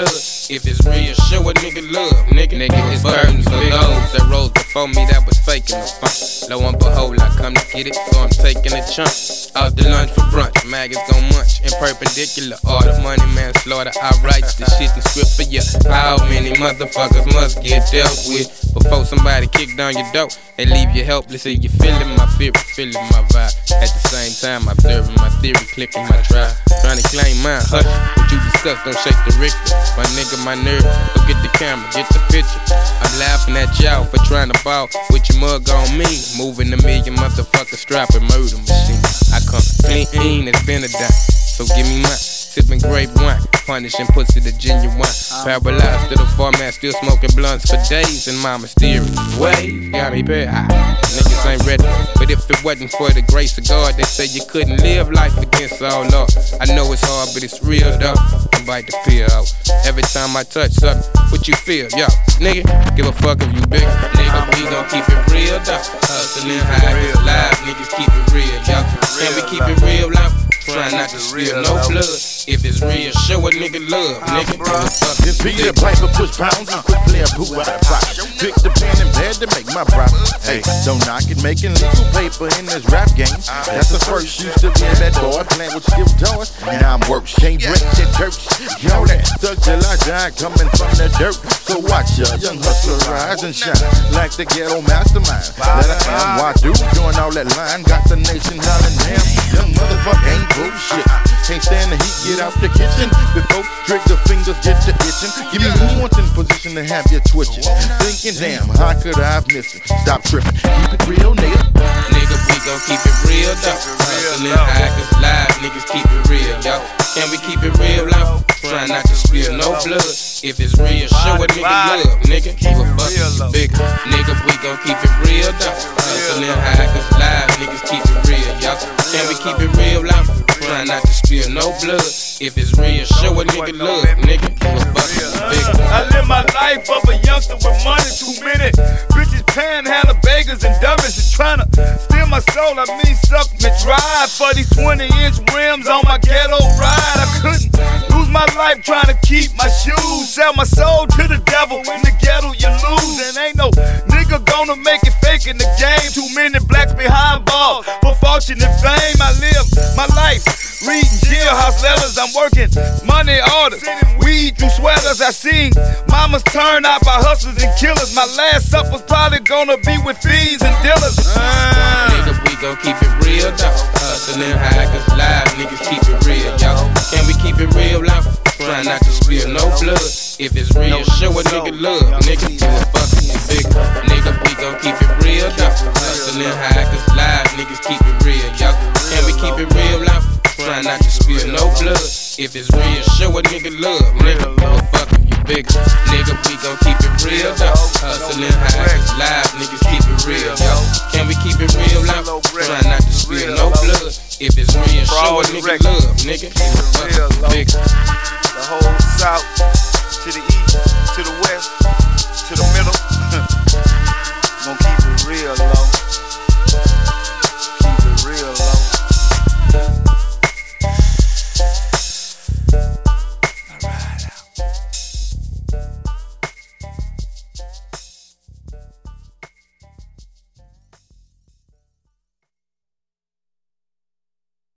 blood. If it's real, show a nigga love, nigga. It's burdens for those that rose before me that was faking the fun. Lo and behold, I come to get it, so I'm taking a chunk. Out the lunch for brunch, maggots gon' munch in perpendicular. All the money, manslaughter, I write the shit in script for ya. How many motherfuckers must get dealt with before somebody kick down your door and leave you helpless? See, you feeling my fear, feeling my vibe. At the same time, observing my theory, clicking my drive. Trying to claim mine, hush. What you discuss, don't shake the Richter. My nigga, my nerve, go get the camera, get the picture. I'm laughing at y'all for trying to ball with your mug on me. Moving a million motherfuckers, strapping murder machine. I come clean as Benedict, so give me mine. Sipping grape wine, punishing pussy the genuine. Paralyzed to the format, still smoking blunts for days in my mysterious way. Got me bad, niggas ain't ready. But if it wasn't for the grace of God, they say you couldn't live life against all law. I know it's hard, but it's real though. I bite the pill out. Every time I touch something, what you feel, yo? Nigga, give a fuck if you big. Nigga, we gon' keep it real though. Hustling high, it's live, niggas keep it real, yo. Can we keep it real loud? Try not to spill no blood. If it's real, show a nigga love, nigga. This beat the pipe and push pounds and quit playing poo out of pocket. Pick the pen and pad to make my profit. Hey, don't knock it, making legal paper in this rap game. That's the first. Used to be a bad boy, playing with skilled toys. Now I'm worse. Can't break that dirt. Yo, that stuck till I die, coming from the dirt. So watch ya, young hustler rise and shine like the ghetto mastermind that I am. Why do doing all that line? Got the nation hollering damn. Young motherfucker ain't bullshit. Can't stand the heat, get out the kitchen before trigger fingers get to itching. Give me nuance in position to have you twitching. Thinking, damn, how could I have missed it? Stop tripping, keep it real, nigga. Nigga, we gon' keep it real, though. Hustling high, cause live niggas keep it real, yo. Can we keep it real, low? Try not to spill no blood. If it's real, show a nigga love, nigga. Give a fuck if you big. Nigga, we gon' keep it real, though. Hustling high, cause live niggas keep it real, yo. Can we keep it real, low? Try not to spill no blood. If it's real, show a nigga love, nigga. Give a fuck if you big. I live my life of a youngster with money, too many bitches panhandle beggars and dummies and tryna steal my soul. I mean, suck me dry for these 20-inch rims on my ghetto ride. I couldn't lose my life trying to keep my shoes. Sell my soul to the devil. In the ghetto, you lose, and ain't no nigga gonna make it fake in the game. Too many blacks behind bars for fortune and fame. I live my life reading jailhouse letters. I'm working money orders, weed through sweaters. I seen mamas turn out by hustlers and killers. My last supper's probably gonna be with thieves and dealers. Nigga, we gon' keep it real, though. Hustling high, cause live niggas keep it real, yo. Can we keep it real, loud? Try not to spill no blood. If it's real, show a nigga love, nigga. Give a fuck if you big. Nigga, we gon' keep it real, though. Hustling high, cause live niggas keep it real, yo. Can we keep it real, loud? Try not to spill no blood. If it's real, show a nigga love, nigga. Give a fuck if you big. Nigga, we gon' keep it real, though. Hustling high, cause live niggas keep it real, yo. Can we keep it real, loud? Try not to spill no blood. If it's real, show a nigga love, nigga. Give a fuck if you big. The whole south, to the east, to the west, to the middle.